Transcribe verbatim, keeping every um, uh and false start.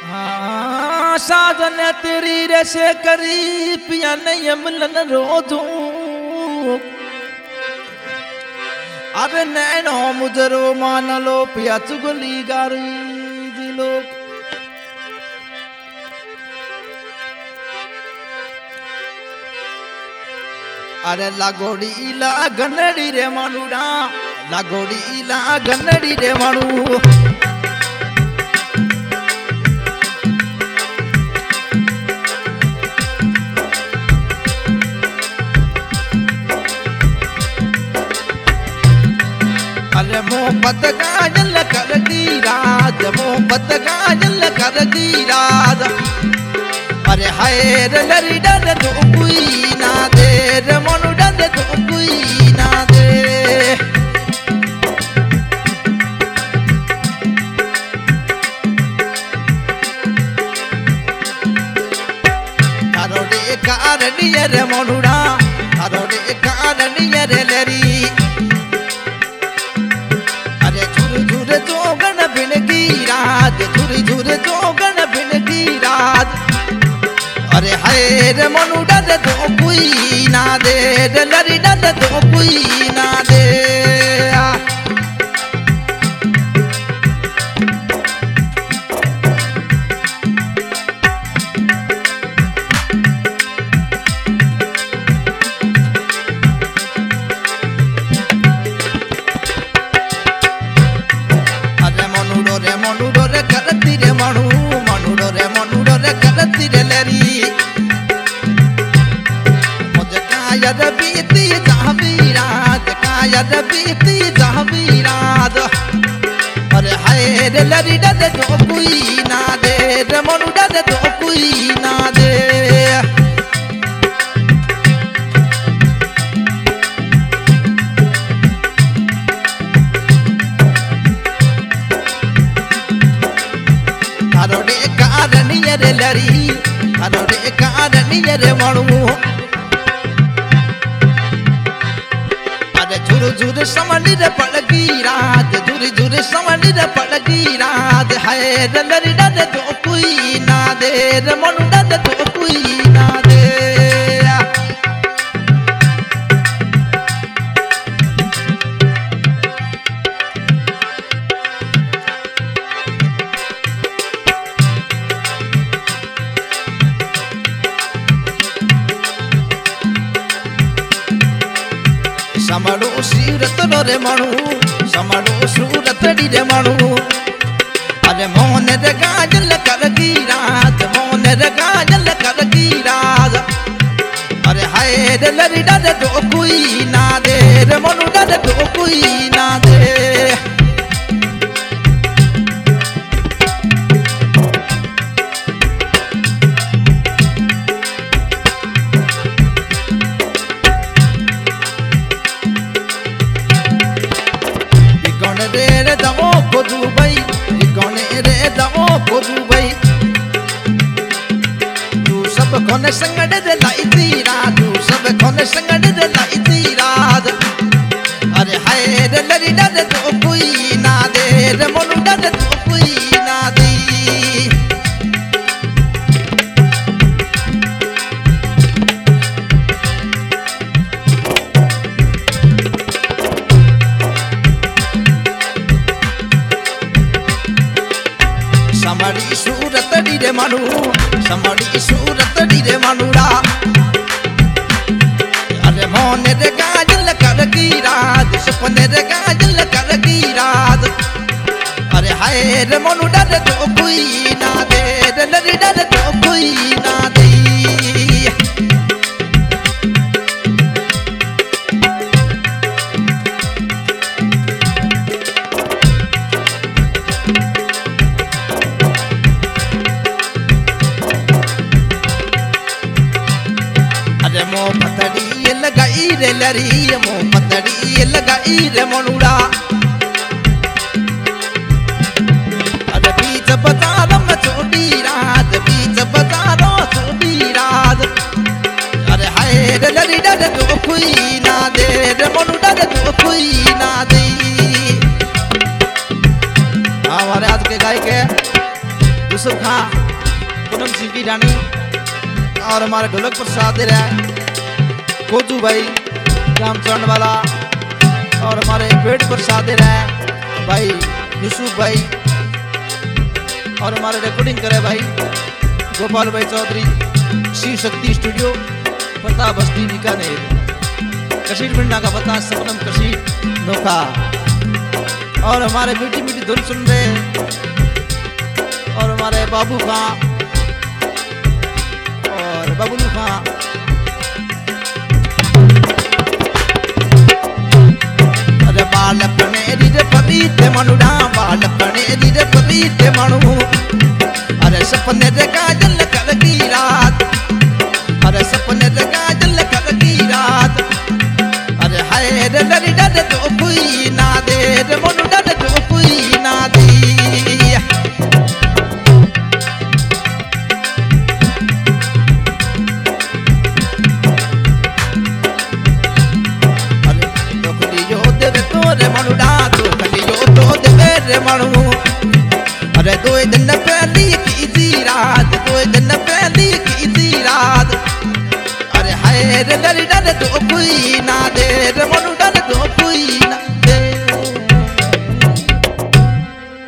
हाँ साधन तेरी रैसे करी पिया नहीं मिलन रोजू अबे नैनो मुजरो मान लो पिया चुगली गारी जी लोग अरे लागोड़ी ला गन्नड़ी रे मानुड़ा लागोड़ी ला गन्नड़ी रे मानु अरे मोहब्बत गाजल कर दी राज मोहब्बत गाजल कर दी राज अरे हाय रे लरी डर तो कोई ना दे रे मनु डर तो कोई ना दे थारो रे कारणी रे मनुड़ा थारो रे कारणी रे लरी जोगन बिन की रात झुरी झुरी जोगन बिन की रात अरे हाय रे मनु डर तो कोई ना दे रे लरी डर तो कोई ना दे बीती जहवीराज कायद बीती जहवीराज अरे हाय रे लरी डर तो कोई ना दे रे मनु डर तो कोई ना दे थारो रे कारणी रे लरी थारो रे कारणी रे मनु झुर झुर समंडी रे पड़गी रात झुर झुर समंडी रे पड़गी रात हाय रे लरी डर तो कोई ना दे रे मनु डर तो कोई ना दे समड़ो सूरत रे मनु समड़ो सूरत रे मनु अरे मोहन रे गाजल कर की रात मोहन रे गाजल कर की रात अरे हाय रे लरी डर तो कोई ना दे रे मनु डर तो कोई ना दे कोने संगड़ दे लाई तीरा तू सब कोने संगड़ दे लाई तीरा अरे हाय रे लरी डर तो कोई ना दे रे मनु डर तो कोई ना दी समड़ी सूरत रे मनु समड़ी सूरत रे मनुड़ा अरे मोहन रे गाजल कर की रात सपने रे गाजल कर की रात अरे हाय रे मनु डर तो कोई ना दे रे लरी डर तो कोई ना दे मो पतड़ी लगाई रे लरी मो पतड़ी लगाई रे मनुड़ा अरे बीच बाजारों में छोटी रात बीच बाजारों छोटी रात अरे हाय रे लरी डर तो कोई ना दे रे मनु डर तो कोई ना दे हमारे आज के गाय के यूसुफ खां, पूनम सिंह की रानी और हमारे ढोलक पर साथ दे रहा है कोजू भाई रामचरण वाला और हमारे पेट पर साथ दे रहा है भाई यूसुफ भाई और हमारे रिकॉर्डिंग करे भाई गोपाल भाई चौधरी शिव शक्ति स्टूडियो पता बस्ती बीकानेर कशीर मिंडा का पता सपनम कशीर नोखा और हमारे मीठी मीठी धुन सुन रहे और हमारे बाबू खां और बबलू खां अरे बालपने रे पपीते मनुड़ा बालपने रे पपीते मनु अरे सपने रे काजल कर की रात अरे सपने रे काजल कर की रात अरे हाय रे डर डर तो कोई ना दे रे मनु डर तो कोई ना दे अरे दुख दियो देवे तोरे मनुड़ा दुख दियो तो देवे रे मनु अरे दो दिन पहली की थी रात दो दिन पहली की थी रात अरे हाय रे डर डर तो कोई ना दे रे मनु डर तो कोई ना